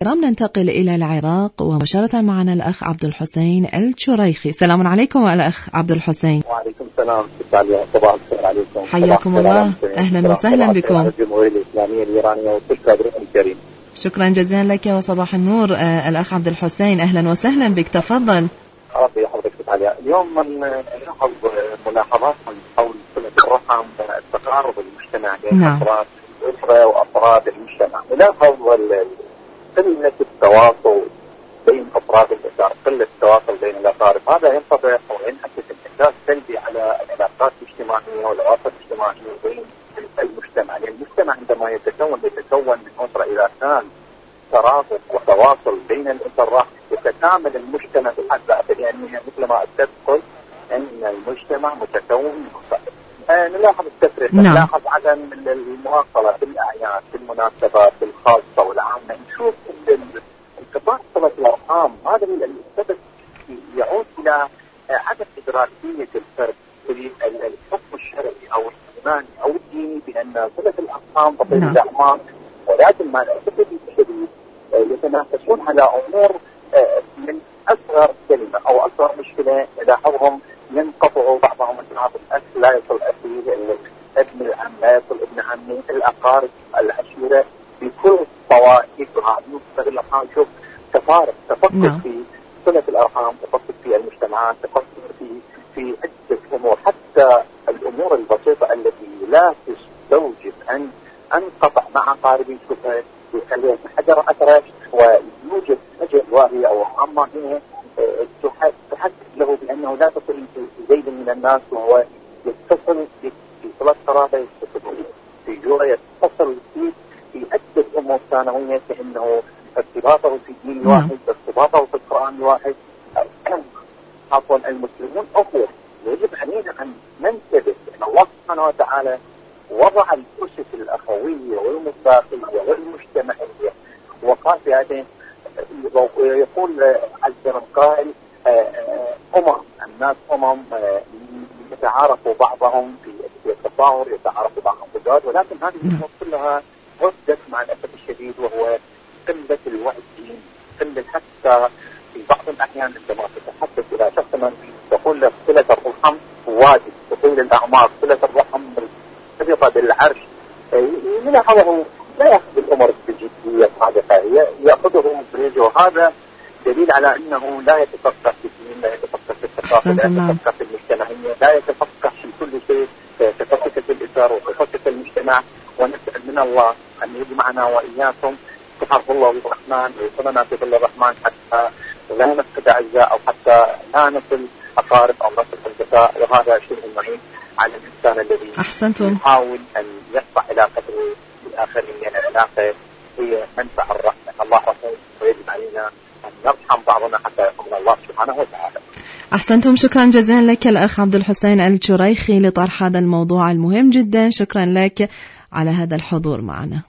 الكرام ننتقل إلى العراق ومباشرة معنا الأخ عبد الحسين الشريخي. السلام عليكم الأخ عبد الحسين. وعليكم السلام. صباح الخير عليكم. حياكم الله، أهلا وسهلا بكم. الجمهورية الإسلامية الإيرانية وكل كادرهم الكريم. شكرا جزيلا لك وصباح النور الأخ عبد الحسين، أهلا وسهلا بك، تفضل. ربي يحفظك عليا. اليوم نلاحظ ملاحظات حول صلة الرحم والتقارب المجتمعي بين أفراد الأسرة وأفراد المجتمع. نلاحظ قلة التواصل بين أفراد الأسرة، قلة التواصل بين الأقارب، هذا ينطبق وينعكس انعكاس سلبي على العلاقات الاجتماعية والعلاقات الاجتماعية بين المجتمع. يعني المجتمع عندما يتكون من أسرة، إذا كان ترابط وتواصل بين الأسر يتكامل المجتمع بحد ذاته، يعني مثل ما تقول أن المجتمع متكون من أسر. نلاحظ التفرقة، نلاحظ عدم المواصلة في الأعياد، في المناسبات الخاصة والعامة. نشوف انقطاع صلة الأرحام، هذا السبب يعود إلى عدم إدراكية الفرد في الحكم الشرعي أو الإيماني أو الديني بأن صلة الأرحام تطيل الأعمار، ولكن مع الأسف الشديد يتنافسون على أمور من أصغر كلمة أو أصغر مشكلة. نلاحظهم ينقطعوا بعضهم من بعض، الأخ لا يصل أخيه، ابن العم لا يصل ابن عمي، الأقارب، العشيرة بكل طوائفها صلة الأرحام. شوف تفارق، تفكك في صلة الأرحام، تفكك في المجتمعات، تفكك في عدة أمور، حتى الأمور البسيطة التي لا تستوجب أن أنقطع مع قاربي شوفها يخليها حجر أثرش ويوجد أجل واهية أو عامة هنا تحدد له بأنه لا تصل زيد من الناس، وهو يتصل في صلة قرابة، يتصل في جوع، يتصل في عدة أمور ثانوية، كأنه ارتباطه في دين واحد، ارتباطه في القرآن واحد. عفوا المسلمون أخوة، يجب علينا أن ننتبه أن الله سبحانه وتعالى وضع الأسس الأخوية والمصداقية والمجتمعية، وقال في هذين يقول عز وجل قائل الناس يتعارفوا بعضهم في التطاور، يتعارفوا بعضهم في الجواد، ولكن هذه الأمور كلها ردت مع الأسف الشديد، وهو قلة الوعي الديني، قلة حتى في بعض الأحيان عندما تتحدث إلى شخص من تقول له صلة الرحم واجب، تطيل الأعمار، صلة الرحم مرتبطة بالعرش، يلاحظه لا يأخذ الأمر بجدية صادقة، يأخذه بريج، وهذا دليل على أنه لا يتفقه في الدين، لا يتفقه في الثقافة، لا يتفقه في المجتمعية، لا يتفقه في كل شيء، تفكك في الإسر وتفكك المجتمع. ونسأل من الله أن يجمعنا وإياكم في حرب الله والرحمن، ويصلنا في ظل الرحمن، حتى لا نفقد أعزاء أو حتى لا نصل أقارب أو نصل أصدقاء، وهذا شيء معين على الإنسان الذي يحاول أن يرفع علاقته بالآخرين، لأن العلاقة هي منفع الرحمة. الله رحيم ويجب علينا أن نرحم بعضنا حتى يرحمنا الله سبحانه وتعالى. أحسنتم، شكرا جزيلا لك الأخ عبد الحسين الشريخي لطرح هذا الموضوع المهم جدا. شكرا لك على هذا الحضور معنا.